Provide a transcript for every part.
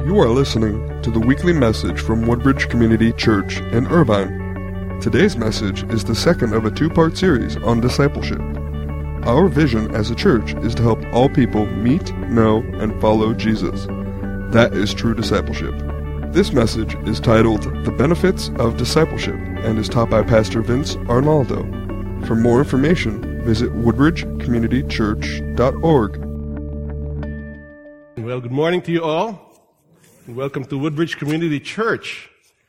You are listening to the weekly message from Woodbridge Community Church in Irvine. Today's message is the second of a two-part series on discipleship. Our vision as a church is to help all people meet, know, and follow Jesus. That is true discipleship. This message is titled The Benefits of Discipleship and is taught by Pastor Vince Arnaldo. For more information, visit woodbridgecommunitychurch.org. Well, good morning to you all. And welcome to Woodbridge Community Church.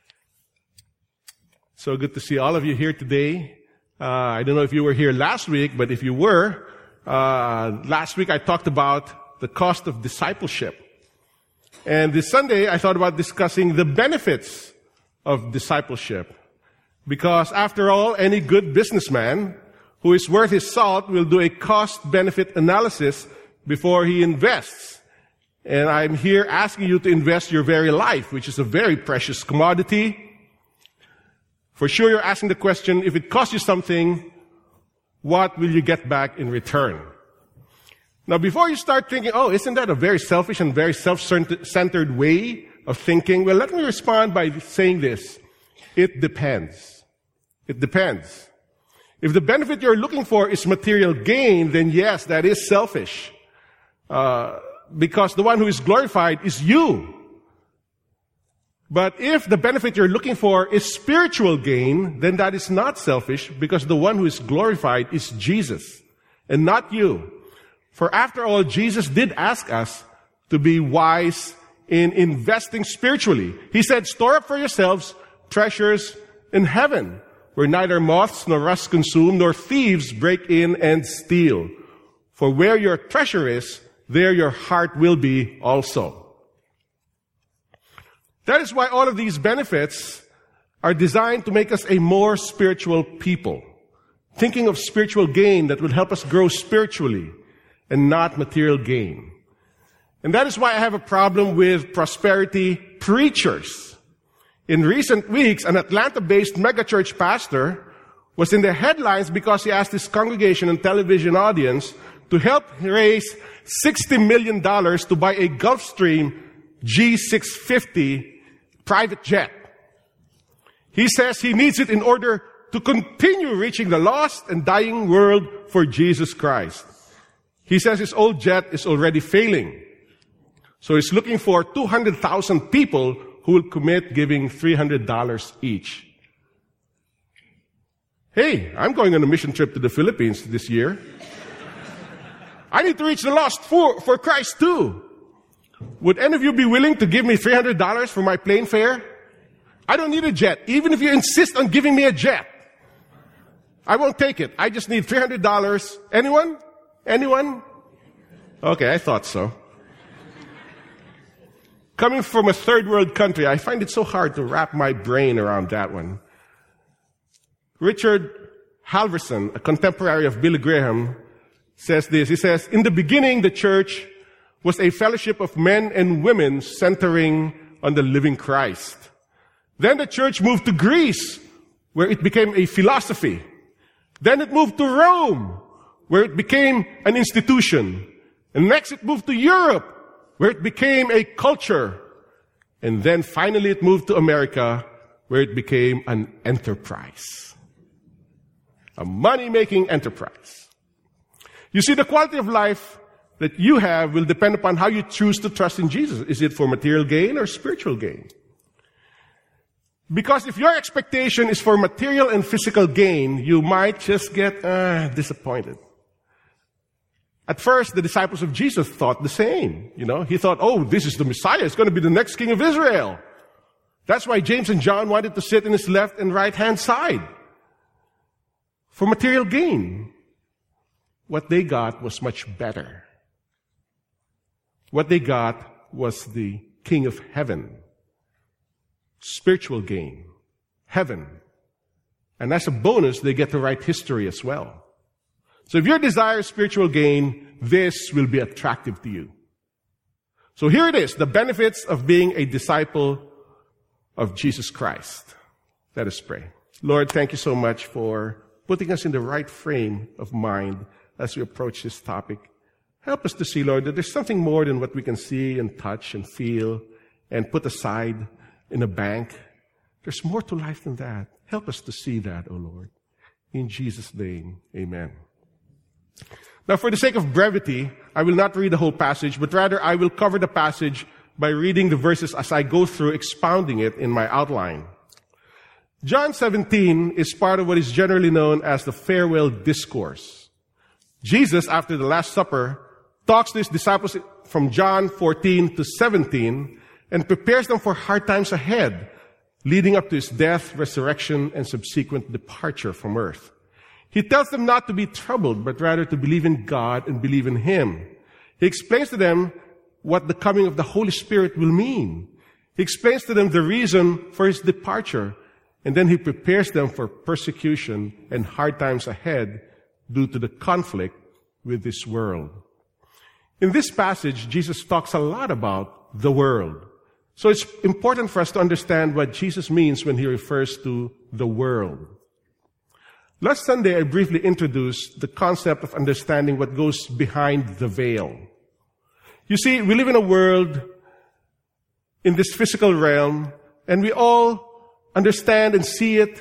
So good to see all of you here today. I don't know if you were here last week, but if you were, last week I talked about the cost of discipleship. And this Sunday I thought about discussing the benefits of discipleship. Because after all, any good businessman who is worth his salt will do a cost-benefit analysis before he invests. And I'm here asking you to invest your very life, which is a very precious commodity. For sure, you're asking the question, if it costs you something, what will you get back in return? Now, before you start thinking, oh, isn't that a very selfish and very self-centered way of thinking? Well, let me respond by saying this. It depends. It depends. If the benefit you're looking for is material gain, then yes, that is selfish. Because the one who is glorified is you. But if the benefit you're looking for is spiritual gain, then that is not selfish, because the one who is glorified is Jesus and not you. For after all, Jesus did ask us to be wise in investing spiritually. He said, store up for yourselves treasures in heaven, where neither moths nor rust consume, nor thieves break in and steal. For where your treasure is, there your heart will be also. That is why all of these benefits are designed to make us a more spiritual people, thinking of spiritual gain that will help us grow spiritually and not material gain. And that is why I have a problem with prosperity preachers. In recent weeks, an Atlanta-based megachurch pastor was in the headlines because he asked his congregation and television audience to help raise $60 million to buy a Gulfstream G650 private jet. He says he needs it in order to continue reaching the lost and dying world for Jesus Christ. He says his old jet is already failing. So he's looking for 200,000 people who will commit giving $300 each. Hey, I'm going on a mission trip to the Philippines this year. I need to reach the lost for Christ too. Would any of you be willing to give me $300 for my plane fare? I don't need a jet. Even if you insist on giving me a jet, I won't take it. I just need $300. Anyone? Anyone? Okay, I thought so. Coming from a third world country, I find it so hard to wrap my brain around that one. Richard Halverson, a contemporary of Billy Graham, says this. He says, in the beginning, the church was a fellowship of men and women centering on the living Christ. Then the church moved to Greece, where it became a philosophy. Then it moved to Rome, where it became an institution. And next it moved to Europe, where it became a culture. And then finally it moved to America, where it became an enterprise. A money-making enterprise. You see, the quality of life that you have will depend upon how you choose to trust in Jesus. Is it for material gain or spiritual gain? Because if your expectation is for material and physical gain, you might just get disappointed. At first, the disciples of Jesus thought the same. He thought, oh, this is the Messiah. It's going to be the next king of Israel. That's why James and John wanted to sit in his left and right hand side. For material gain. What they got was much better. What they got was the King of Heaven. Spiritual gain. Heaven. And as a bonus, they get to write history as well. So if your desire is spiritual gain, this will be attractive to you. So here it is, the benefits of being a disciple of Jesus Christ. Let us pray. Lord, thank you so much for putting us in the right frame of mind as we approach this topic. Help us to see, Lord, that there's something more than what we can see and touch and feel and put aside in a bank. There's more to life than that. Help us to see that, O Lord. In Jesus' name, amen. Now, for the sake of brevity, I will not read the whole passage, but rather I will cover the passage by reading the verses as I go through, expounding it in my outline. John 17 is part of what is generally known as the farewell discourse. Jesus, after the Last Supper, talks to his disciples from John 14 to 17 and prepares them for hard times ahead, leading up to his death, resurrection, and subsequent departure from earth. He tells them not to be troubled, but rather to believe in God and believe in Him. He explains to them what the coming of the Holy Spirit will mean. He explains to them the reason for His departure, and then He prepares them for persecution and hard times ahead due to the conflict with this world. In this passage, Jesus talks a lot about the world. So it's important for us to understand what Jesus means when He refers to the world. Last Sunday, I briefly introduced the concept of understanding what goes behind the veil. You see, we live in a world in this physical realm, and we all understand and see it,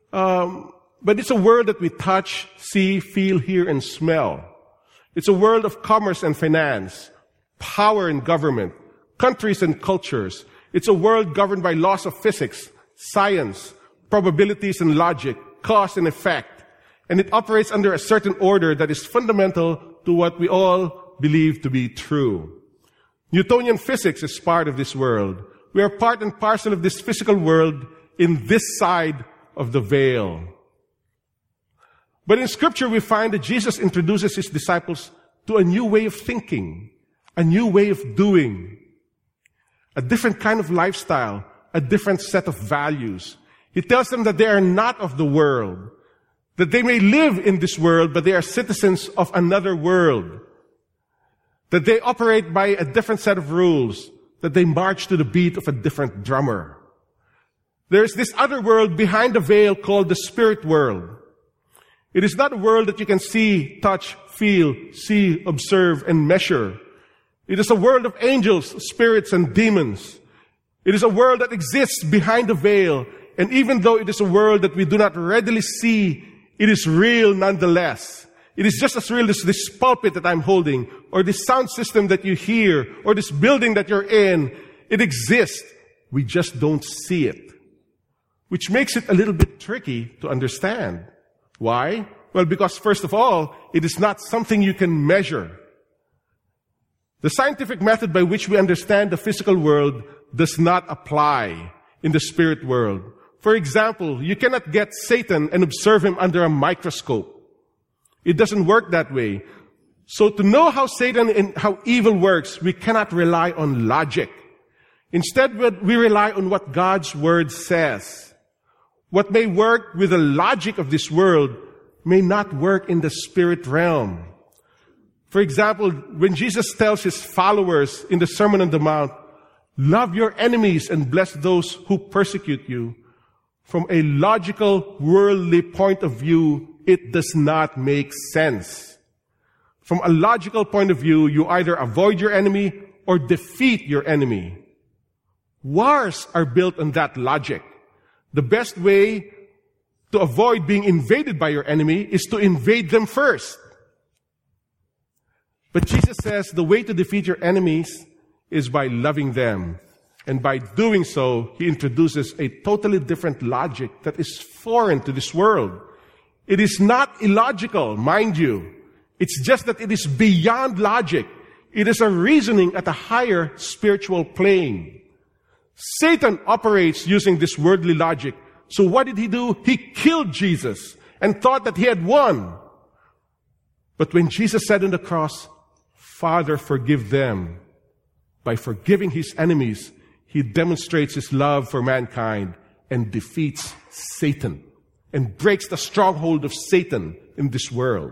but it's a world that we touch, see, feel, hear, and smell. It's a world of commerce and finance, power and government, countries and cultures. It's a world governed by laws of physics, science, probabilities and logic, cause and effect. And it operates under a certain order that is fundamental to what we all believe to be true. Newtonian physics is part of this world. We are part and parcel of this physical world in this side of the veil. But in Scripture, we find that Jesus introduces His disciples to a new way of thinking, a new way of doing, a different kind of lifestyle, a different set of values. He tells them that they are not of the world, that they may live in this world, but they are citizens of another world, that they operate by a different set of rules, that they march to the beat of a different drummer. There's this other world behind the veil called the spirit world. It is not a world that you can see, touch, feel, see, observe, and measure. It is a world of angels, spirits, and demons. It is a world that exists behind the veil, and even though it is a world that we do not readily see, it is real nonetheless. It is just as real as this pulpit that I'm holding, or this sound system that you hear, or this building that you're in. It exists. We just don't see it. Which makes it a little bit tricky to understand. Why? Well, because first of all, it is not something you can measure. The scientific method by which we understand the physical world does not apply in the spirit world. For example, you cannot get Satan and observe him under a microscope. It doesn't work that way. So to know how Satan and how evil works, we cannot rely on logic. Instead, we rely on what God's Word says. What may work with the logic of this world may not work in the spirit realm. For example, when Jesus tells His followers in the Sermon on the Mount, love your enemies and bless those who persecute you, from a logical, worldly point of view, it does not make sense. From a logical point of view, you either avoid your enemy or defeat your enemy. Wars are built on that logic. The best way to avoid being invaded by your enemy is to invade them first. But Jesus says the way to defeat your enemies is by loving them. And by doing so, He introduces a totally different logic that is foreign to this world. It is not illogical, mind you. It's just that it is beyond logic. It is a reasoning at a higher spiritual plane. Satan operates using this worldly logic. So what did he do? He killed Jesus and thought that he had won. But when Jesus said on the cross, Father, forgive them, by forgiving His enemies, He demonstrates His love for mankind and defeats Satan and breaks the stronghold of Satan in this world.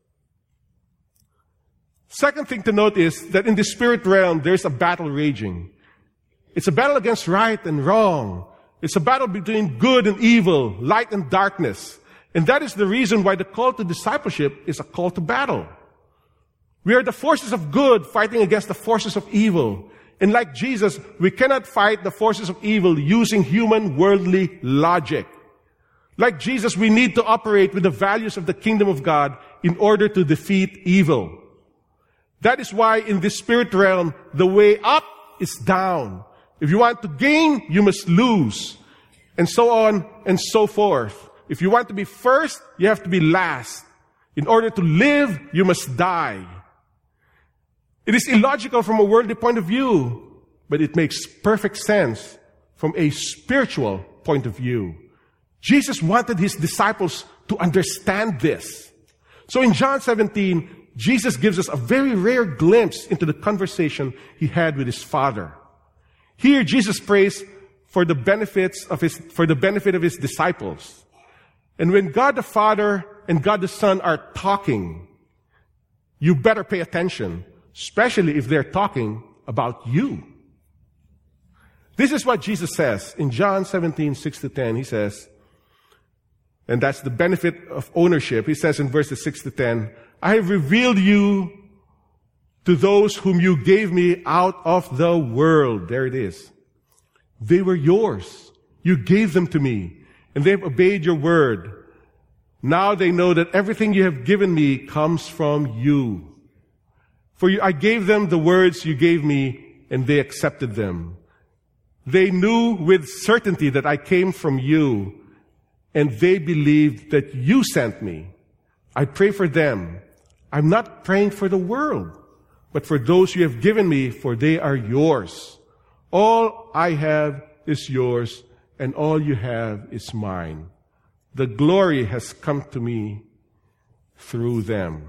Second thing to note is that in the spirit realm, there's a battle raging. It's a battle against right and wrong. It's a battle between good and evil, light and darkness. And that is the reason why the call to discipleship is a call to battle. We are the forces of good fighting against the forces of evil. And like Jesus, we cannot fight the forces of evil using human worldly logic. Like Jesus, we need to operate with the values of the kingdom of God in order to defeat evil. That is why in this spirit realm, the way up is down. If you want to gain, you must lose. And so on and so forth. If you want to be first, you have to be last. In order to live, you must die. It is illogical from a worldly point of view, but it makes perfect sense from a spiritual point of view. Jesus wanted his disciples to understand this. So in John 17, Jesus gives us a very rare glimpse into the conversation he had with his Father. Here, Jesus prays for the benefit of his disciples. And when God the Father and God the Son are talking, you better pay attention, especially if they're talking about you. This is what Jesus says in John 17, 6-10. He says, and that's the benefit of ownership. He says in verses 6-10, I have revealed you to those whom you gave me out of the world. There it is. They were yours. You gave them to me, and they have obeyed your word. Now they know that everything you have given me comes from you. I gave them the words you gave me, and they accepted them. They knew with certainty that I came from you, and they believed that you sent me. I pray for them. I'm not praying for the world, but for those you have given me, for they are yours. All I have is yours, and all you have is mine. The glory has come to me through them.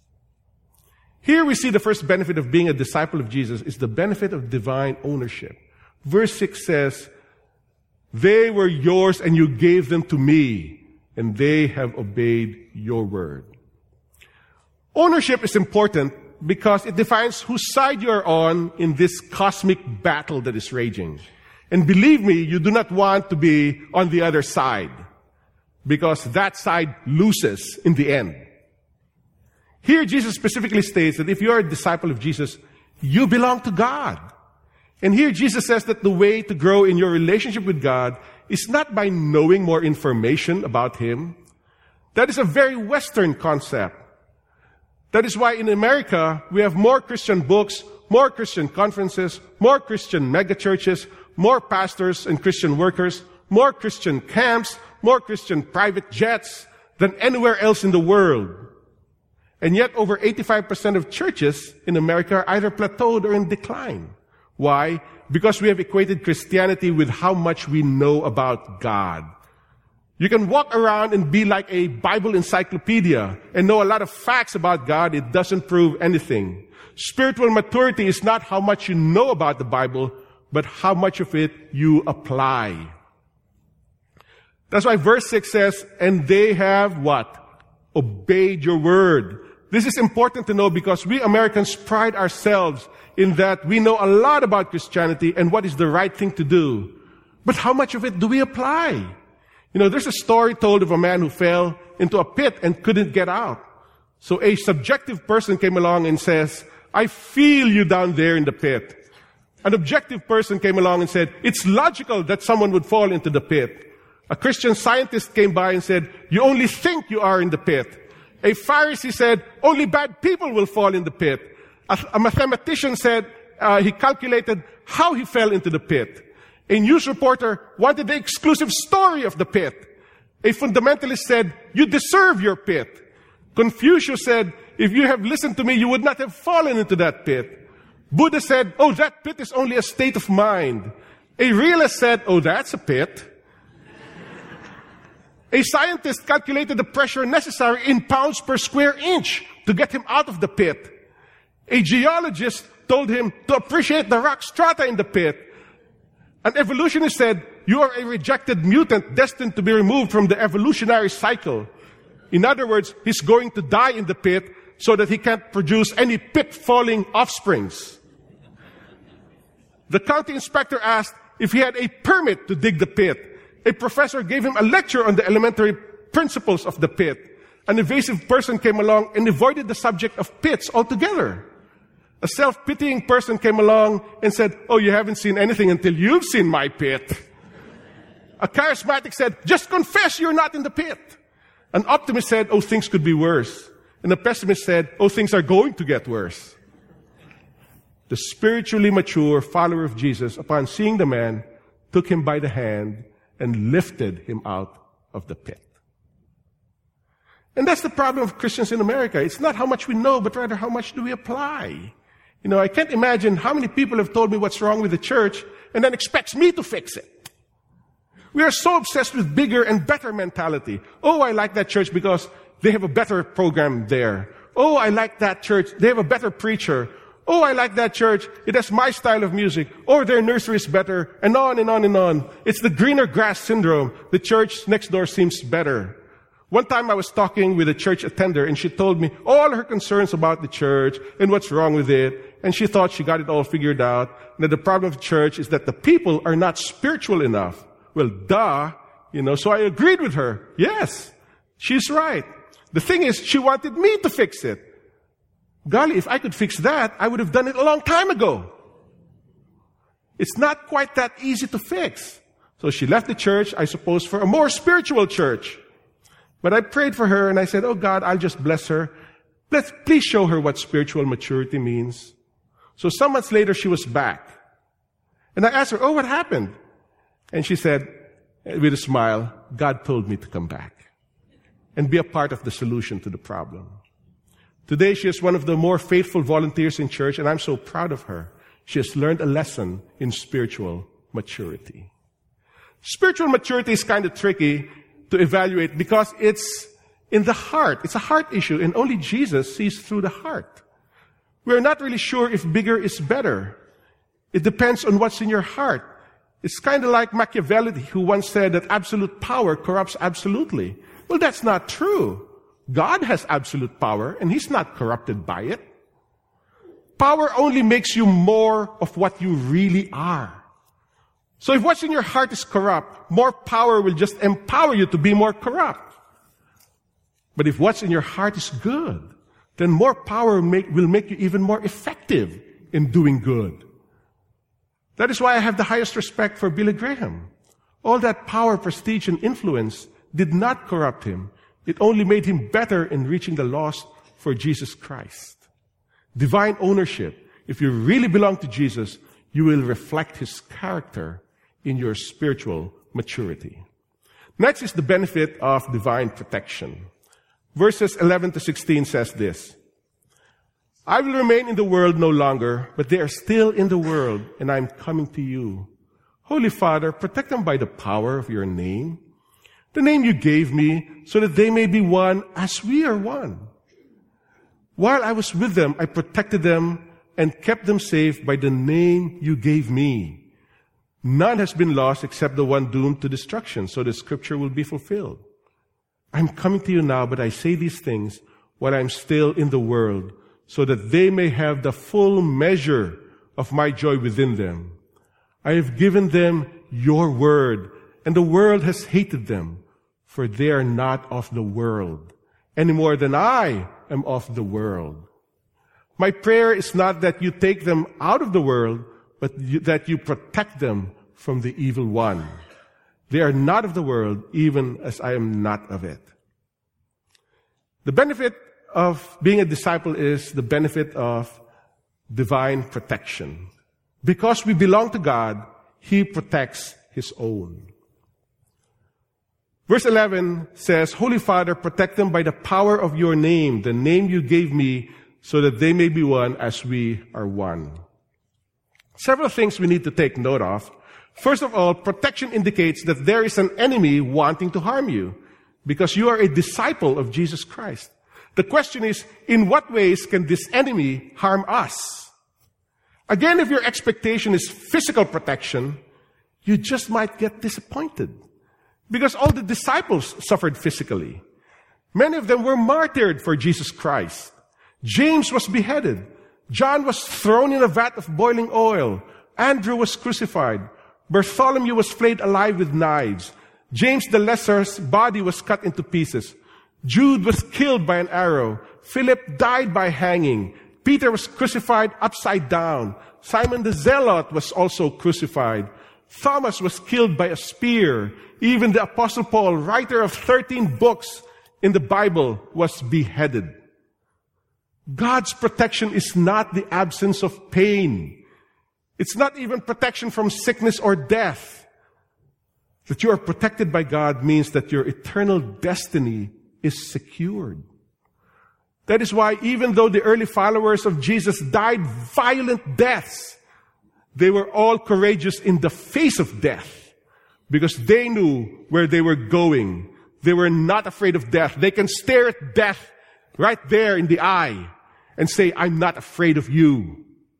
Here we see the first benefit of being a disciple of Jesus is the benefit of divine ownership. Verse 6 says, they were yours and you gave them to me, and they have obeyed your word. Ownership is important because it defines whose side you are on in this cosmic battle that is raging. And believe me, you do not want to be on the other side, because that side loses in the end. Here, Jesus specifically states that if you are a disciple of Jesus, you belong to God. And here, Jesus says that the way to grow in your relationship with God is not by knowing more information about Him. That is a very Western concept. That is why in America, we have more Christian books, more Christian conferences, more Christian megachurches, more pastors and Christian workers, more Christian camps, more Christian private jets than anywhere else in the world. And yet over 85% of churches in America are either plateaued or in decline. Why? Because we have equated Christianity with how much we know about God. You can walk around and be like a Bible encyclopedia and know a lot of facts about God. It doesn't prove anything. Spiritual maturity is not how much you know about the Bible, but how much of it you apply. That's why verse 6 says, and they have what? Obeyed your word. This is important to know because we Americans pride ourselves in that we know a lot about Christianity and what is the right thing to do. But how much of it do we apply? You know, there's a story told of a man who fell into a pit and couldn't get out. So a subjective person came along and says, I feel you down there in the pit. An objective person came along and said, it's logical that someone would fall into the pit. A Christian scientist came by and said, you only think you are in the pit. A Pharisee said, only bad people will fall in the pit. A mathematician said, he calculated how he fell into the pit. A news reporter wanted the exclusive story of the pit. A fundamentalist said, you deserve your pit. Confucius said, if you have listened to me, you would not have fallen into that pit. Buddha said, oh, that pit is only a state of mind. A realist said, oh, that's a pit. A scientist calculated the pressure necessary in pounds per square inch to get him out of the pit. A geologist told him to appreciate the rock strata in the pit. An evolutionist said, you are a rejected mutant destined to be removed from the evolutionary cycle. In other words, he's going to die in the pit so that he can't produce any pit-falling offsprings. The county inspector asked if he had a permit to dig the pit. A professor gave him a lecture on the elementary principles of the pit. An evasive person came along and avoided the subject of pits altogether. A A self-pitying person came along and said, oh, you haven't seen anything until you've seen my pit. A charismatic said, just confess you're not in the pit. An optimist said, oh, things could be worse. And a pessimist said, oh, things are going to get worse. The spiritually mature follower of Jesus, upon seeing the man, took him by the hand and lifted him out of the pit. And that's the problem of Christians in America. It's not how much we know, but rather how much do we apply. You know, I can't imagine how many people have told me what's wrong with the church and then expects me to fix it. We are so obsessed with bigger and better mentality. Oh, I like that church because they have a better program there. Oh, I like that church. They have a better preacher. Oh, I like that church. It has my style of music. Or their nursery is better. And on and on and on. It's the greener grass syndrome. The church next door seems better. One time I was talking with a church attender and she told me all her concerns about the church and what's wrong with it. And she thought she got it all figured out. And that the problem of the church is that the people are not spiritual enough. Well, duh. You know, so I agreed with her. Yes, she's right. The thing is, she wanted me to fix it. Golly, if I could fix that, I would have done it a long time ago. It's not quite that easy to fix. So she left the church, I suppose, for a more spiritual church. But I prayed for her and I said, oh God, I'll just bless her. Please show her what spiritual maturity means. So some months later, she was back. And I asked her, oh, what happened? And she said, with a smile, God told me to come back and be a part of the solution to the problem. Today, she is one of the more faithful volunteers in church, and I'm so proud of her. She has learned a lesson in spiritual maturity. Spiritual maturity is kind of tricky to evaluate because it's in the heart. It's a heart issue, and only Jesus sees through the heart. We're not really sure if bigger is better. It depends on what's in your heart. It's kind of like Machiavelli, who once said that absolute power corrupts absolutely. Well, that's not true. God has absolute power, and He's not corrupted by it. Power only makes you more of what you really are. So if what's in your heart is corrupt, more power will just empower you to be more corrupt. But if what's in your heart is good, then more power will make you even more effective in doing good. That is why I have the highest respect for Billy Graham. All that power, prestige, and influence did not corrupt him. It only made him better in reaching the lost for Jesus Christ. Divine ownership. If you really belong to Jesus, you will reflect His character in your spiritual maturity. Next is the benefit of divine protection. Verses 11 to 16 says this, I will remain in the world no longer, but they are still in the world, and I am coming to you. Holy Father, protect them by the power of your name, the name you gave me, so that they may be one as we are one. While I was with them, I protected them and kept them safe by the name you gave me. None has been lost except the one doomed to destruction, so the scripture will be fulfilled. I'm coming to you now, but I say these things while I'm still in the world, so that they may have the full measure of my joy within them. I have given them your word, and the world has hated them, for they are not of the world, any more than I am of the world. My prayer is not that you take them out of the world, but that you protect them from the evil one. They are not of the world, even as I am not of it. The benefit of being a disciple is the benefit of divine protection. Because we belong to God, He protects His own. Verse 11 says, Holy Father, protect them by the power of your name, the name you gave me, so that they may be one as we are one. Several things we need to take note of. First of all, protection indicates that there is an enemy wanting to harm you, because you are a disciple of Jesus Christ. The question is, in what ways can this enemy harm us? Again, if your expectation is physical protection, you just might get disappointed. Because all the disciples suffered physically. Many of them were martyred for Jesus Christ. James was beheaded. John was thrown in a vat of boiling oil. Andrew was crucified. Bartholomew was flayed alive with knives. James the Lesser's body was cut into pieces. Jude was killed by an arrow. Philip died by hanging. Peter was crucified upside down. Simon the Zealot was also crucified. Thomas was killed by a spear. Even the Apostle Paul, writer of 13 books in the Bible, was beheaded. God's protection is not the absence of pain. It's not even protection from sickness or death. That you are protected by God means that your eternal destiny is secured. That is why even though the early followers of Jesus died violent deaths, they were all courageous in the face of death because they knew where they were going. They were not afraid of death. They can stare at death right there in the eye and say, I'm not afraid of you.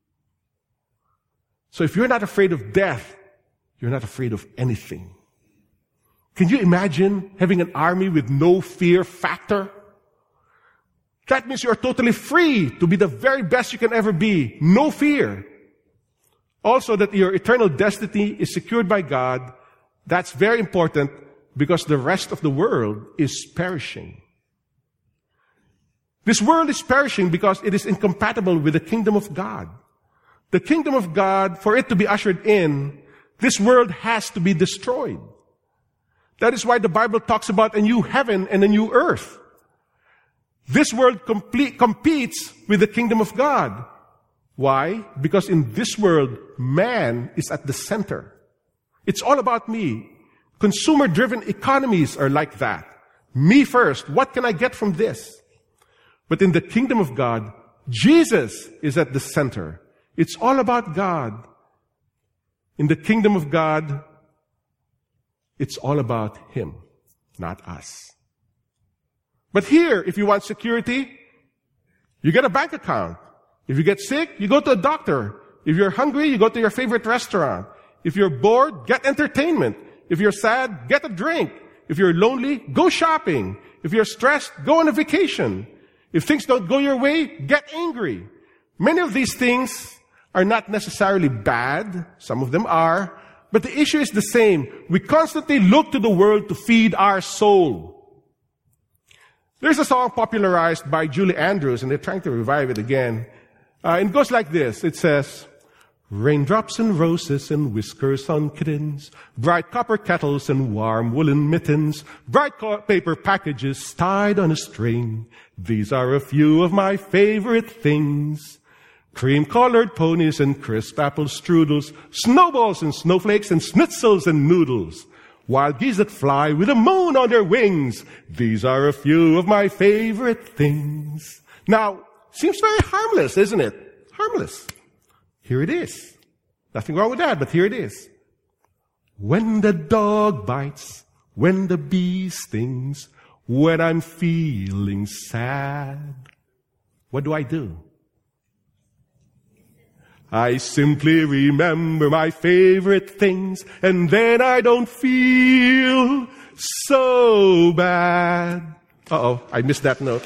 So if you're not afraid of death, you're not afraid of anything. Can you imagine having an army with no fear factor? That means you are totally free to be the very best you can ever be. No fear. Also that your eternal destiny is secured by God. That's very important because the rest of the world is perishing. This world is perishing because it is incompatible with the kingdom of God. The kingdom of God, for it to be ushered in, this world has to be destroyed. That is why the Bible talks about a new heaven and a new earth. This world competes with the kingdom of God. Why? Because in this world, man is at the center. It's all about me. Consumer-driven economies are like that. Me first. What can I get from this? But in the kingdom of God, Jesus is at the center. It's all about God. In the kingdom of God, it's all about Him, not us. But here, if you want security, you get a bank account. If you get sick, you go to a doctor. If you're hungry, you go to your favorite restaurant. If you're bored, get entertainment. If you're sad, get a drink. If you're lonely, go shopping. If you're stressed, go on a vacation. If things don't go your way, get angry. Many of these things are not necessarily bad. Some of them are. But the issue is the same. We constantly look to the world to feed our soul. There's a song popularized by Julie Andrews, and they're trying to revive it again. It goes like this. It says, raindrops and roses and whiskers on kittens, bright copper kettles and warm woolen mittens, bright paper packages tied on a string. These are a few of my favorite things. Cream-colored ponies and crisp apple strudels, snowballs and snowflakes and schnitzels and noodles. Wild geese that fly with the moon on their wings. These are a few of my favorite things. Now, seems very harmless, isn't it? Harmless. Here it is. Nothing wrong with that, but here it is. When the dog bites, when the bee stings, when I'm feeling sad, what do? I simply remember my favorite things, and then I don't feel so bad. Uh-oh, I missed that note.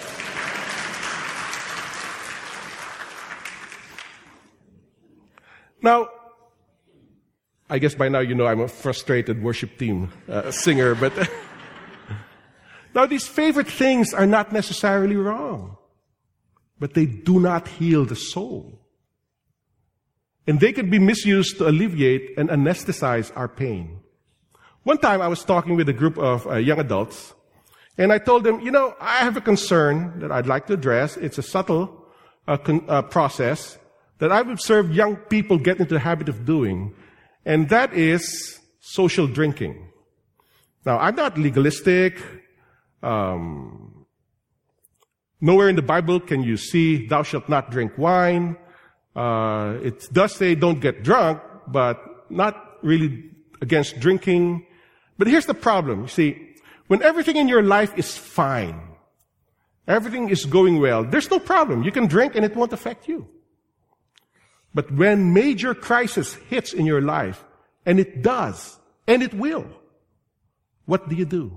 Now, I guess by now you know I'm a frustrated worship team singer, but now these favorite things are not necessarily wrong, but they do not heal the soul. And they can be misused to alleviate and anesthetize our pain. One time I was talking with a group of young adults, and I told them, I have a concern that I'd like to address. It's a subtle process that I've observed young people get into the habit of doing, and that is social drinking. Now, I'm not legalistic. Nowhere in the Bible can you see, thou shalt not drink wine. It does say don't get drunk, but not really against drinking. But here's the problem. You see, when everything in your life is fine, everything is going well, there's no problem. You can drink and it won't affect you. But when major crisis hits in your life, and it does, and it will, what do?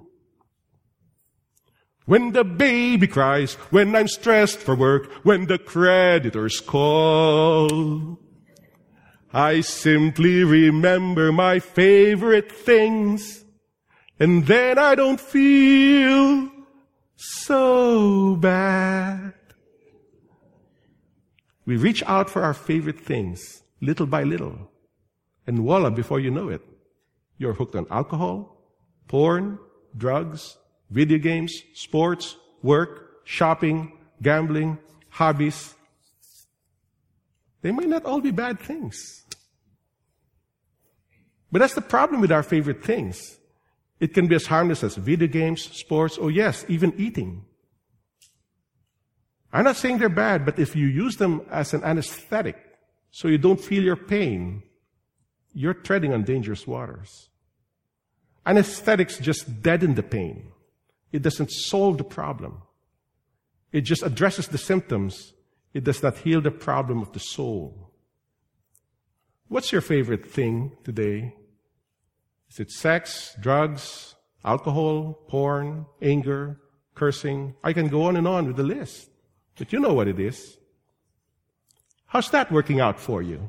When the baby cries, when I'm stressed for work, when the creditors call, I simply remember my favorite things, and then I don't feel so bad. We reach out for our favorite things, little by little. And voila, before you know it, you're hooked on alcohol, porn, drugs, video games, sports, work, shopping, gambling, hobbies. They might not all be bad things. But that's the problem with our favorite things. It can be as harmless as video games, sports, or yes, even eating. I'm not saying they're bad, but if you use them as an anesthetic so you don't feel your pain, you're treading on dangerous waters. Anesthetics just deaden the pain. It doesn't solve the problem. It just addresses the symptoms. It does not heal the problem of the soul. What's your favorite thing today? Is it sex, drugs, alcohol, porn, anger, cursing? I can go on and on with the list. But you know what it is. How's that working out for you?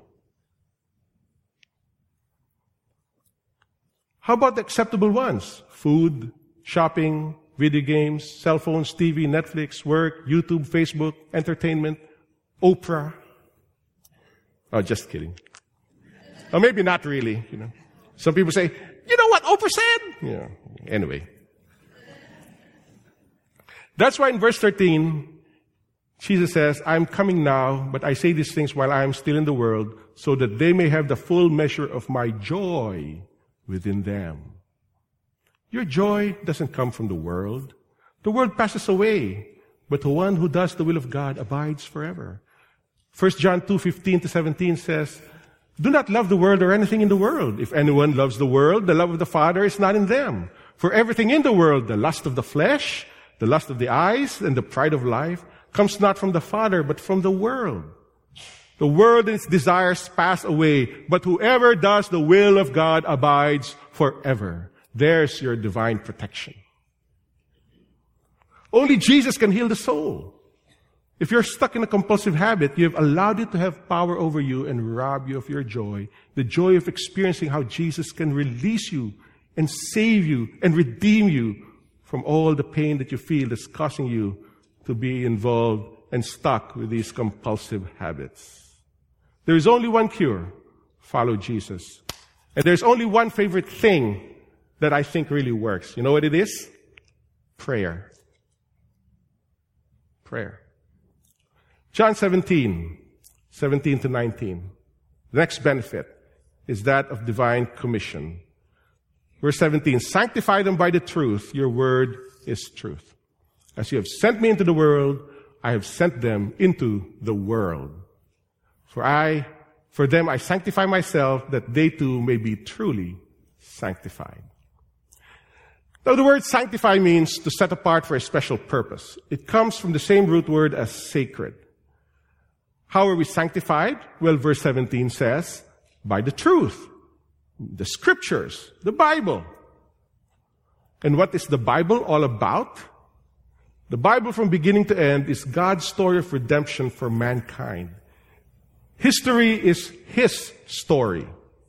How about the acceptable ones? Food, shopping, video games, cell phones, TV, Netflix, work, YouTube, Facebook, entertainment, Oprah. Oh, just kidding. Or maybe not really, you know. Some people say, you know what Oprah said? Yeah. Anyway. That's why in verse 13, Jesus says, I'm coming now, but I say these things while I am still in the world, so that they may have the full measure of my joy within them. Your joy doesn't come from the world. The world passes away, but the one who does the will of God abides forever. 1 John 2:15-17 says, do not love the world or anything in the world. If anyone loves the world, the love of the Father is not in them. For everything in the world, the lust of the flesh, the lust of the eyes, and the pride of life, comes not from the Father, but from the world. The world and its desires pass away, but whoever does the will of God abides forever. There's your divine protection. Only Jesus can heal the soul. If you're stuck in a compulsive habit, you have allowed it to have power over you and rob you of your joy, the joy of experiencing how Jesus can release you and save you and redeem you from all the pain that you feel that's causing you to be involved and stuck with these compulsive habits. There is only one cure. Follow Jesus. And there's only one favorite thing that I think really works. You know what it is? Prayer. Prayer. John 17:17-19. The next benefit is that of divine commission. Verse 17, sanctify them by the truth. Your word is truth. As you have sent me into the world, I have sent them into the world. For them I sanctify myself, that they too may be truly sanctified. Now the word sanctify means to set apart for a special purpose. It comes from the same root word as sacred. How are we sanctified? Well, verse 17 says, by the truth, the scriptures, the Bible. And what is the Bible all about? The Bible from beginning to end is God's story of redemption for mankind. History is His story.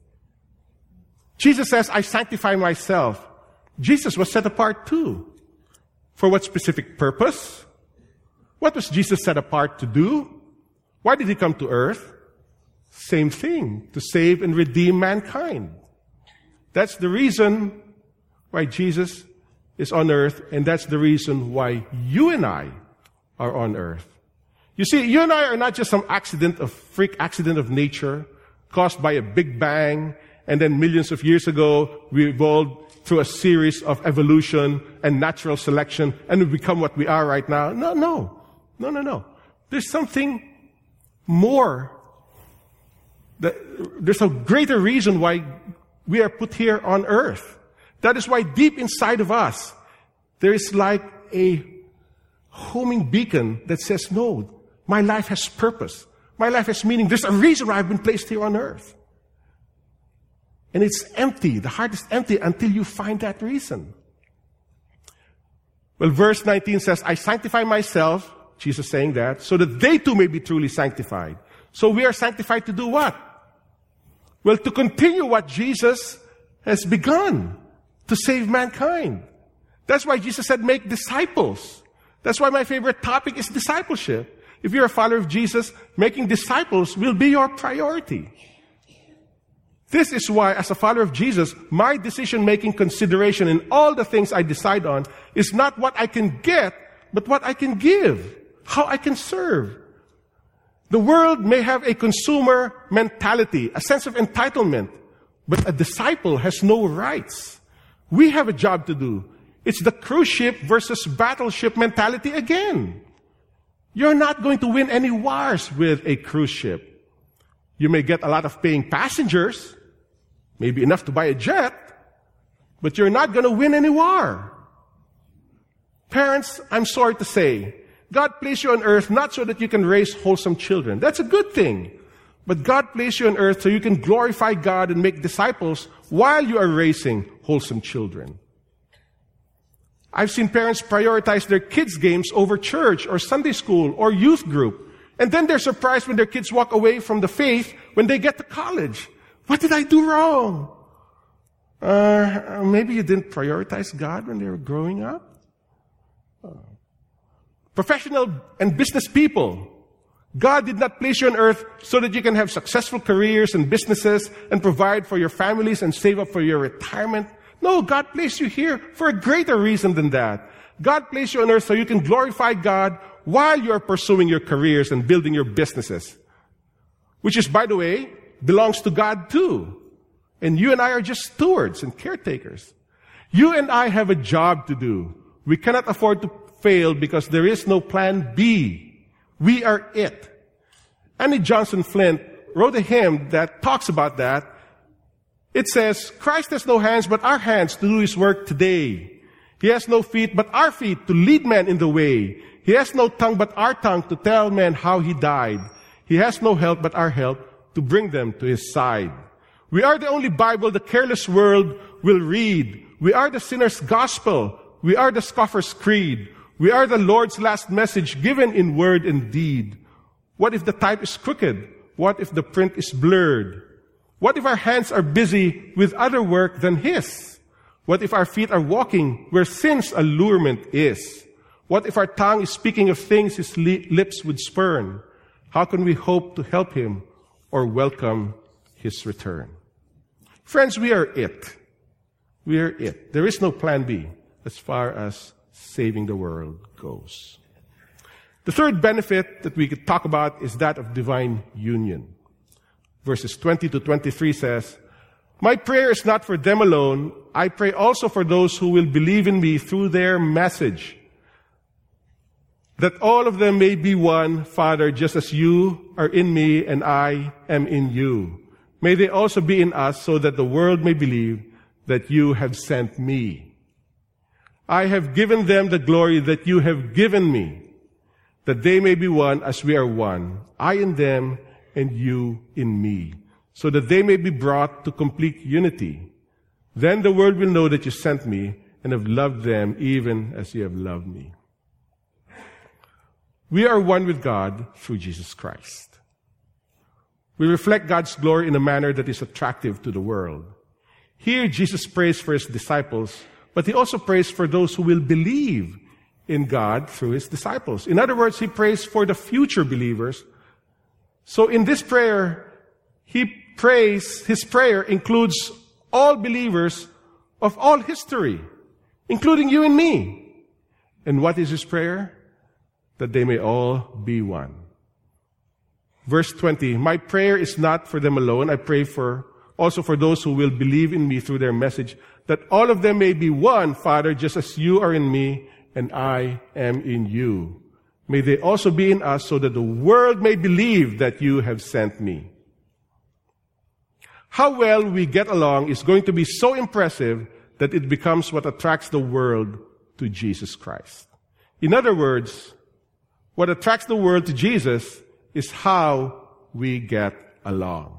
Jesus says, I sanctify myself. Jesus was set apart too. For what specific purpose? What was Jesus set apart to do? Why did He come to earth? Same thing, to save and redeem mankind. That's the reason why Jesus is on earth, and that's the reason why you and I are on earth. You see, you and I are not just some freak accident of nature caused by a big bang, and then millions of years ago we evolved through a series of evolution and natural selection, and we become what we are right now. No. There's something more. There's a greater reason why we are put here on earth. That is why deep inside of us, there is like a homing beacon that says, no, my life has purpose. My life has meaning. There's a reason why I've been placed here on earth. And it's empty. The heart is empty until you find that reason. Well, verse 19 says, I sanctify myself, Jesus saying that, so that they too may be truly sanctified. So we are sanctified to do what? Well, to continue what Jesus has begun, to save mankind. That's why Jesus said, make disciples. That's why my favorite topic is discipleship. If you're a follower of Jesus, making disciples will be your priority. This is why, as a follower of Jesus, my decision-making consideration in all the things I decide on is not what I can get, but what I can give, how I can serve. The world may have a consumer mentality, a sense of entitlement, but a disciple has no rights. We have a job to do. It's the cruise ship versus battleship mentality again. You're not going to win any wars with a cruise ship. You may get a lot of paying passengers, maybe enough to buy a jet, but you're not going to win any war. Parents, I'm sorry to say, God placed you on earth not so that you can raise wholesome children. That's a good thing. But God placed you on earth so you can glorify God and make disciples while you are raising wholesome children. I've seen parents prioritize their kids' games over church or Sunday school or youth group. And then they're surprised when their kids walk away from the faith when they get to college. What did I do wrong? Maybe you didn't prioritize God when they were growing up. Professional and business people, God did not place you on earth so that you can have successful careers and businesses and provide for your families and save up for your retirement. No, God placed you here for a greater reason than that. God placed you on earth so you can glorify God while you are pursuing your careers and building your businesses. Which is, by the way, belongs to God too. And you and I are just stewards and caretakers. You and I have a job to do. We cannot afford to fail because there is no plan B. We are it. Annie Johnson Flint wrote a hymn that talks about that. It says, Christ has no hands but our hands to do His work today. He has no feet but our feet to lead men in the way. He has no tongue but our tongue to tell men how He died. He has no help but our help to bring them to His side. We are the only Bible the careless world will read. We are the sinner's gospel. We are the scoffer's creed. We are the Lord's last message given in word and deed. What if the type is crooked? What if the print is blurred? What if our hands are busy with other work than His? What if our feet are walking where sin's allurement is? What if our tongue is speaking of things His lips would spurn? How can we hope to help Him or welcome His return? Friends, we are it. We are it. There is no plan B as far as saving the world goes. The third benefit that we could talk about is that of divine union. Verses 20 to 23 says, My prayer is not for them alone. I pray also for those who will believe in me through their message, that all of them may be one, Father, just as you are in me and I am in you. May they also be in us so that the world may believe that you have sent me. I have given them the glory that you have given me, that they may be one as we are one, I in them and you in me, so that they may be brought to complete unity. Then the world will know that you sent me and have loved them even as you have loved me. We are one with God through Jesus Christ. We reflect God's glory in a manner that is attractive to the world. Here, Jesus prays for His disciples, but He also prays for those who will believe in God through His disciples. In other words, He prays for the future believers. So in this prayer, His prayer includes all believers of all history, including you and me. And what is His prayer? That they may all be one. Verse 20, My prayer is not for them alone. I pray also for those who will believe in me through their message, that all of them may be one, Father, just as you are in me and I am in you. May they also be in us so that the world may believe that you have sent me. How well we get along is going to be so impressive that it becomes what attracts the world to Jesus Christ. In other words, what attracts the world to Jesus is how we get along.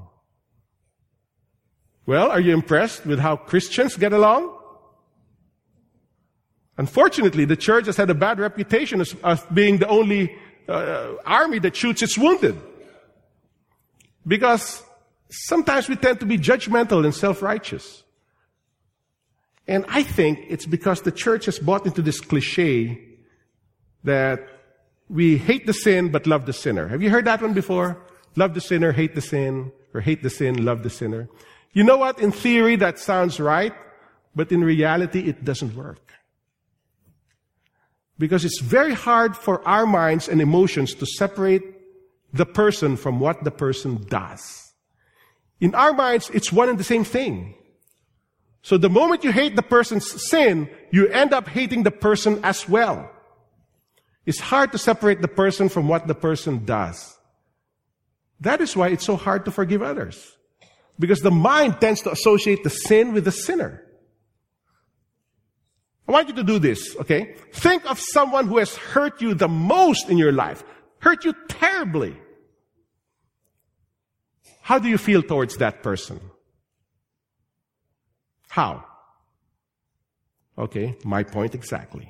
Well, are you impressed with how Christians get along? Unfortunately, the church has had a bad reputation as being the only army that shoots its wounded. Because sometimes we tend to be judgmental and self-righteous. And I think it's because the church has bought into this cliche that we hate the sin but love the sinner. Have you heard that one before? Love the sinner, hate the sin, or hate the sin, love the sinner. You know what? In theory, that sounds right, but in reality, it doesn't work. Because it's very hard for our minds and emotions to separate the person from what the person does. In our minds, it's one and the same thing. So the moment you hate the person's sin, you end up hating the person as well. It's hard to separate the person from what the person does. That is why it's so hard to forgive others. Because the mind tends to associate the sin with the sinner. I want you to do this, okay? Think of someone who has hurt you the most in your life. Hurt you terribly. How do you feel towards that person? How? Okay, my point exactly.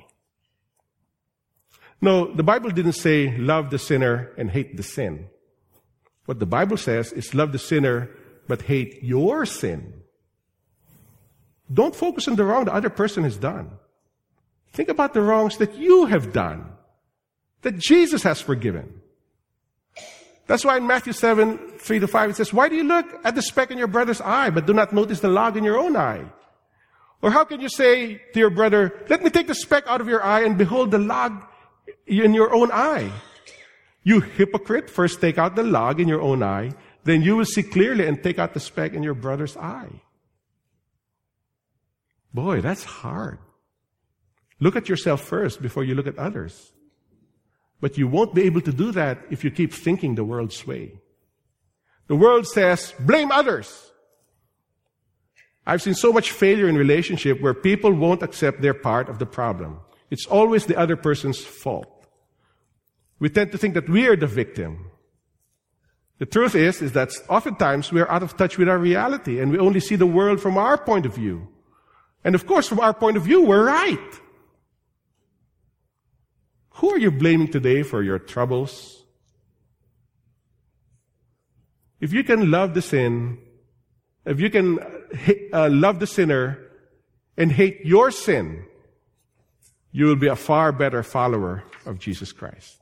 No, the Bible didn't say love the sinner and hate the sin. What the Bible says is love the sinner but hate your sin. Don't focus on the wrong the other person has done. Think about the wrongs that you have done, that Jesus has forgiven. That's why in Matthew 7:3-5, it says, why do you look at the speck in your brother's eye, but do not notice the log in your own eye? Or how can you say to your brother, let me take the speck out of your eye and behold the log in your own eye? You hypocrite, first take out the log in your own eye, then you will see clearly and take out the speck in your brother's eye. Boy, that's hard. Look at yourself first before you look at others. But you won't be able to do that if you keep thinking the world's way. The world says, blame others. I've seen so much failure in relationship where people won't accept their part of the problem. It's always the other person's fault. We tend to think that we are the victim. The truth is that oftentimes we are out of touch with our reality and we only see the world from our point of view. And of course, from our point of view, we're right. Who are you blaming today for your troubles? If you can love the sin, if you can love the sinner and hate your sin, you will be a far better follower of Jesus Christ.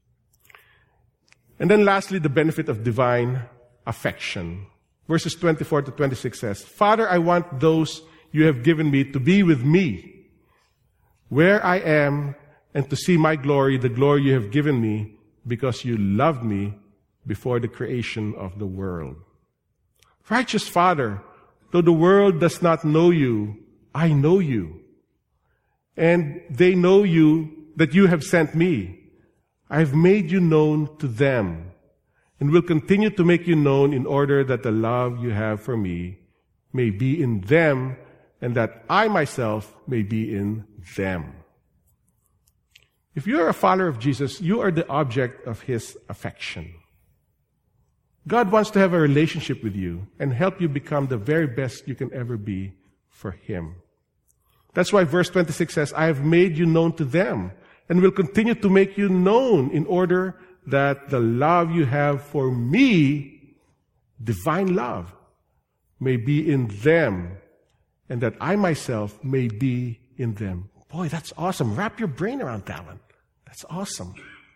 And then lastly, the benefit of divine affection. Verses 24-26 says, Father, I want those you have given me to be with me where I am and to see my glory, the glory you have given me because you loved me before the creation of the world. Righteous Father, though the world does not know you, I know you. And they know you, that you have sent me. I have made you known to them and will continue to make you known in order that the love you have for me may be in them and that I myself may be in them. If you are a follower of Jesus, you are the object of His affection. God wants to have a relationship with you and help you become the very best you can ever be for Him. That's why verse 26 says, I have made you known to them and will continue to make you known in order that the love you have for me, divine love, may be in them and that I myself may be in them. Boy, that's awesome. Wrap your brain around that one. That's awesome.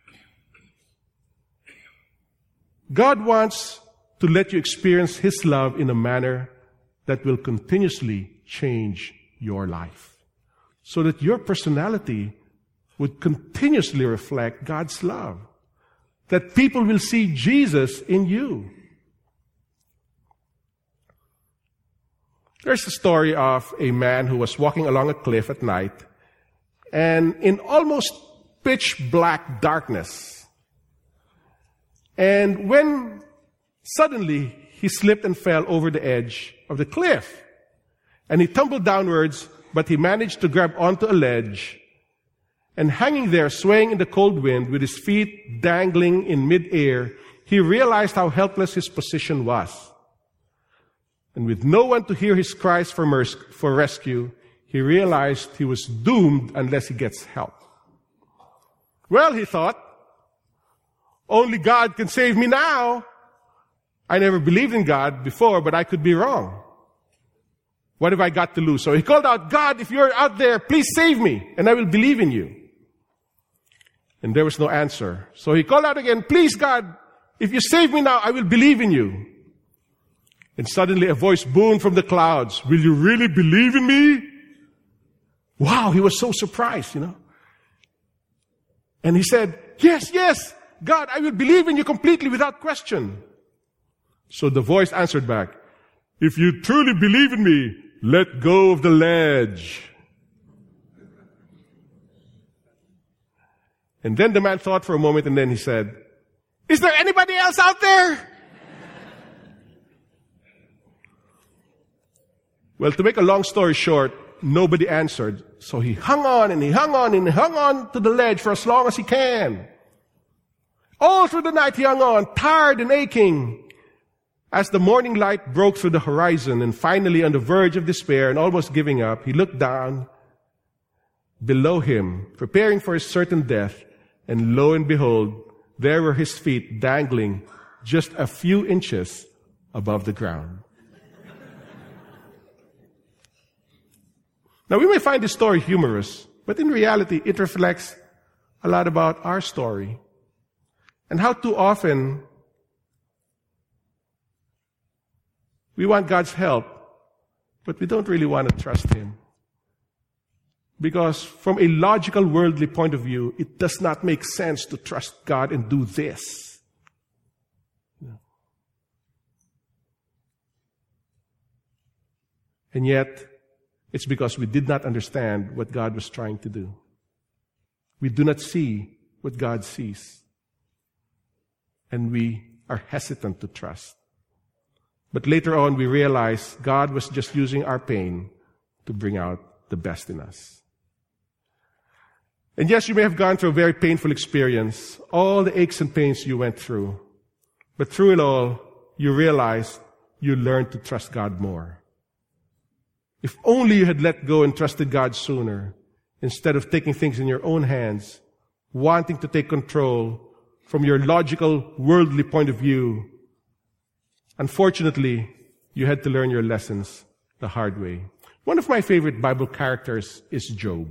God wants to let you experience His love in a manner that will continuously change your life, so that your personality would continuously reflect God's love, that people will see Jesus in you. There's a story of a man who was walking along a cliff at night, and in almost pitch black darkness. And when suddenly he slipped and fell over the edge of the cliff, and he tumbled downwards, but he managed to grab onto a ledge, and hanging there, swaying in the cold wind with his feet dangling in midair, he realized how helpless his position was. And with no one to hear his cries for rescue, he realized he was doomed unless he gets help. Well, he thought, only God can save me now. I never believed in God before, but I could be wrong. What have I got to lose? So he called out, God, if you're out there, please save me, and I will believe in you. And there was no answer. So he called out again, "Please, God, if you save me now, I will believe in you." And suddenly a voice boomed from the clouds, "Will you really believe in me?" Wow, he was so surprised, And he said, "Yes, yes, God, I will believe in you completely without question." So the voice answered back, "If you truly believe in me, let go of the ledge." And then the man thought for a moment, and then he said, "Is there anybody else out there?" Well, to make a long story short, nobody answered. So he hung on and he hung on and he hung on to the ledge for as long as he can. All through the night he hung on, tired and aching. As the morning light broke through the horizon and finally on the verge of despair and almost giving up, he looked down below him, preparing for his certain death, and lo and behold, there were his feet dangling just a few inches above the ground. Now, we may find this story humorous, but in reality, it reflects a lot about our story and how too often we want God's help, but we don't really want to trust Him. Because from a logical, worldly point of view, it does not make sense to trust God and do this. And yet, it's because we did not understand what God was trying to do. We do not see what God sees. And we are hesitant to trust. But later on, we realize God was just using our pain to bring out the best in us. And yes, you may have gone through a very painful experience, all the aches and pains you went through. But through it all, you realized you learned to trust God more. If only you had let go and trusted God sooner, instead of taking things in your own hands, wanting to take control from your logical, worldly point of view. Unfortunately, you had to learn your lessons the hard way. One of my favorite Bible characters is Job.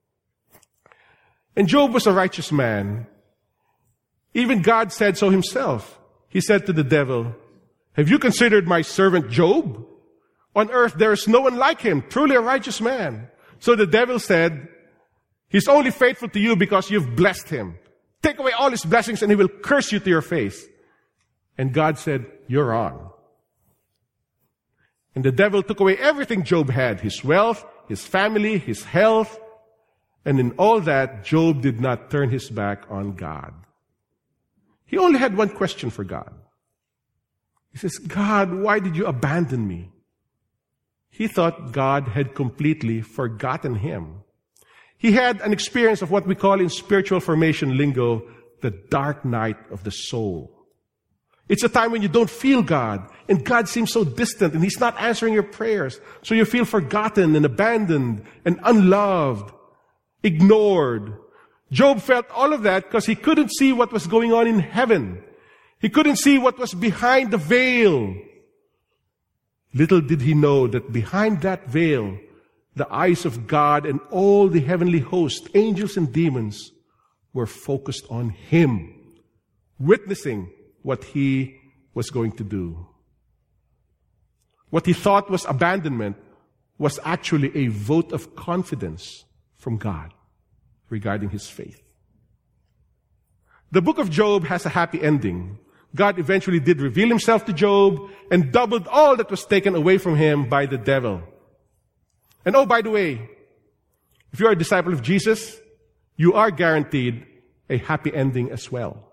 And Job was a righteous man. Even God said so himself. He said to the devil, "Have you considered my servant Job? On earth there is no one like him, truly a righteous man." So the devil said, "He's only faithful to you because you've blessed him. Take away all his blessings and he will curse you to your face." And God said, "You're on." And the devil took away everything Job had, his wealth, his family, his health. And in all that, Job did not turn his back on God. He only had one question for God. He says, "God, why did you abandon me?" He thought God had completely forgotten him. He had an experience of what we call in spiritual formation lingo, the dark night of the soul. It's a time when you don't feel God, and God seems so distant, and He's not answering your prayers. So you feel forgotten and abandoned and unloved, ignored. Job felt all of that because he couldn't see what was going on in heaven. He couldn't see what was behind the veil. Little did he know that behind that veil, the eyes of God and all the heavenly host, angels and demons, were focused on him, witnessing what he was going to do. What he thought was abandonment was actually a vote of confidence from God regarding his faith. The book of Job has a happy ending. God eventually did reveal himself to Job and doubled all that was taken away from him by the devil. And oh, by the way, if you are a disciple of Jesus, you are guaranteed a happy ending as well.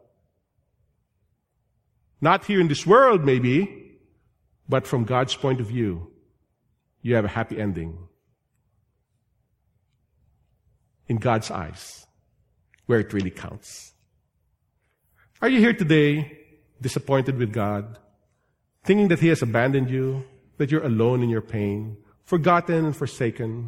Not here in this world, maybe, but from God's point of view, you have a happy ending. In God's eyes, where it really counts. Are you here today disappointed with God, thinking that He has abandoned you, that you're alone in your pain, forgotten and forsaken?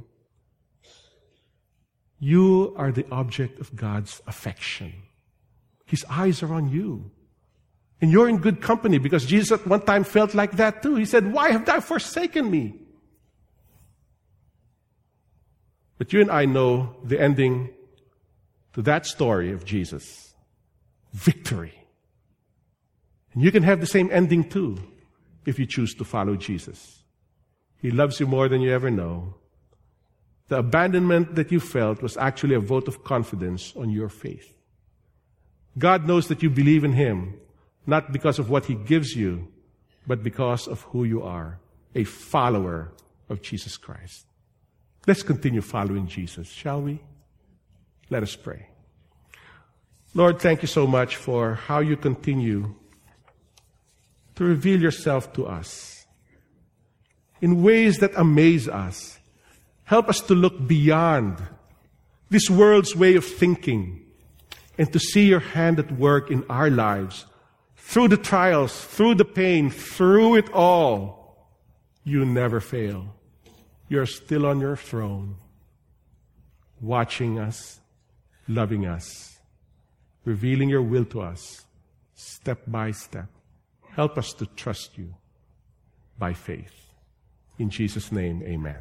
You are the object of God's affection. His eyes are on you. And you're in good company, because Jesus at one time felt like that too. He said, "Why have thou forsaken me?" But you and I know the ending to that story of Jesus. Victory. And you can have the same ending too if you choose to follow Jesus. He loves you more than you ever know. The abandonment that you felt was actually a vote of confidence on your faith. God knows that you believe in Him, not because of what He gives you, but because of who you are, a follower of Jesus Christ. Let's continue following Jesus, shall we? Let us pray. Lord, thank you so much for how you continue to reveal yourself to us in ways that amaze us. Help us to look beyond this world's way of thinking and to see your hand at work in our lives. Through the trials, through the pain, through it all, you never fail. You're still on your throne, watching us, loving us, revealing your will to us, step by step. Help us to trust you by faith. In Jesus' name, amen.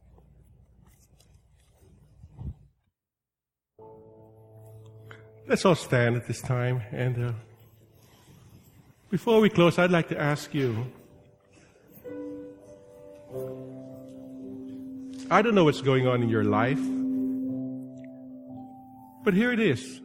Let's all stand at this time. And before we close, I'd like to ask you, I don't know what's going on in your life, but here it is.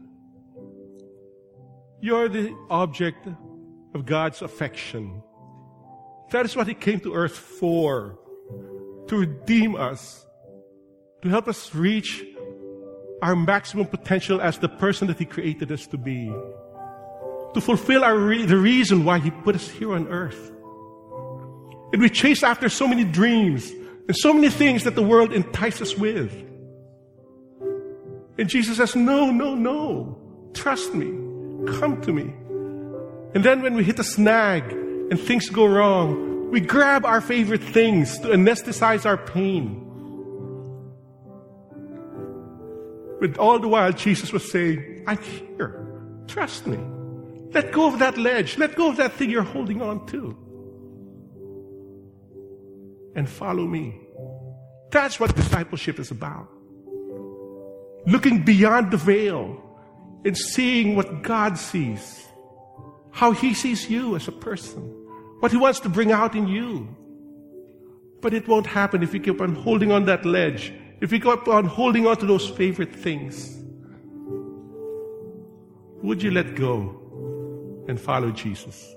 You're the object of God's affection. That is what He came to earth for, to redeem us, to help us reach our maximum potential as the person that He created us to be, to fulfill the reason why He put us here on earth. And we chase after so many dreams and so many things that the world entices us with. And Jesus says, no, no, no. Trust me. Come to me. And then when we hit a snag and things go wrong, we grab our favorite things to anesthetize our pain. But all the while, Jesus was saying, I'm here. Trust me. Let go of that ledge. Let go of that thing you're holding on to. And follow me. That's what discipleship is about. Looking beyond the veil and seeing what God sees. How He sees you as a person. What He wants to bring out in you. But it won't happen if you keep on holding on that ledge. If you keep on holding on to those favorite things. Would you let go and follow Jesus?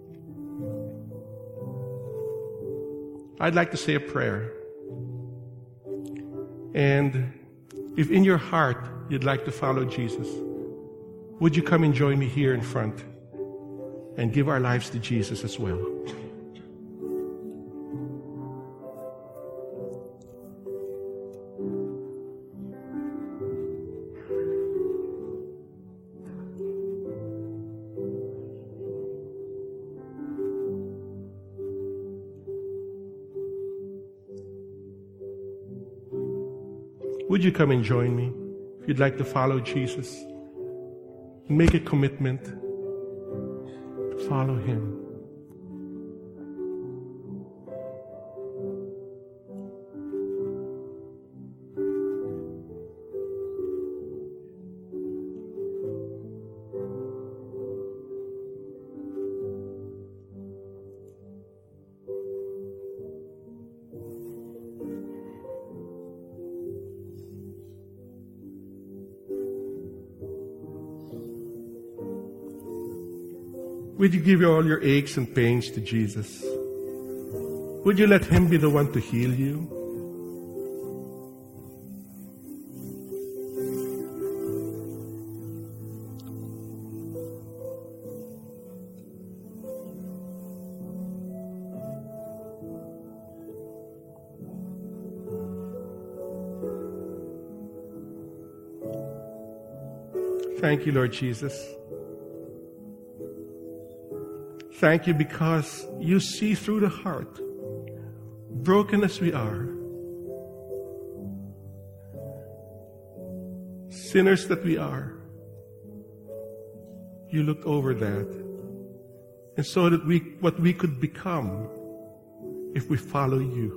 I'd like to say a prayer. And if in your heart you'd like to follow Jesus, would you come and join me here in front and give our lives to Jesus as well? Would you come and join me if you'd like to follow Jesus and make a commitment to follow Him? Would you give all your aches and pains to Jesus? Would you let Him be the one to heal you? Thank you, Lord Jesus. Thank you because you see through the heart, broken as we are, sinners that we are. You looked over that and saw that what we could become if we follow you.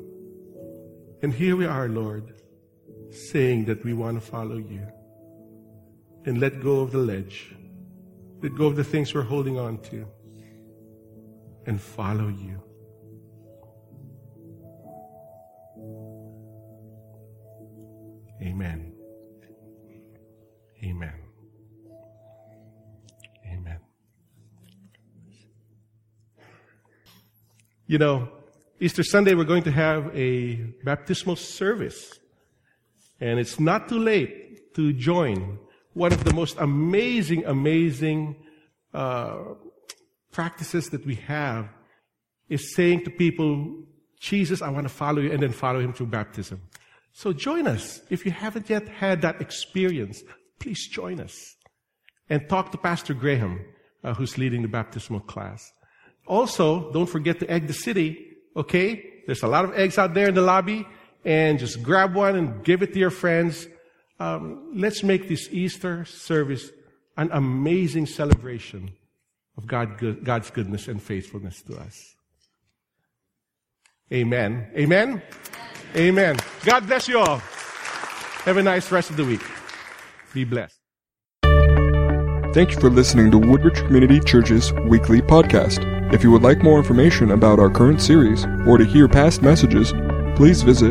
And here we are, Lord, saying that we want to follow you. and let go of the ledge. Let go of the things we're holding on to and follow you. Amen. Amen. Amen. You know, Easter Sunday we're going to have a baptismal service. And it's not too late to join. One of the most amazing practices that we have is saying to people, Jesus, I want to follow you, and then follow him through baptism. So join us. If you haven't yet had that experience, please join us. And talk to Pastor Graham, who's leading the baptismal class. Also, don't forget to egg the city, okay? There's a lot of eggs out there in the lobby, and just grab one and give it to your friends. Let's make this Easter service an amazing celebration of God's goodness and faithfulness to us. Amen. Amen? Amen. God bless you all. Have a nice rest of the week. Be blessed. Thank you for listening to Woodbridge Community Church's weekly podcast. If you would like more information about our current series or to hear past messages, please visit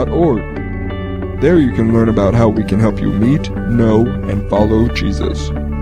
woodbridgecommunitychurch.org. There you can learn about how we can help you meet, know, and follow Jesus.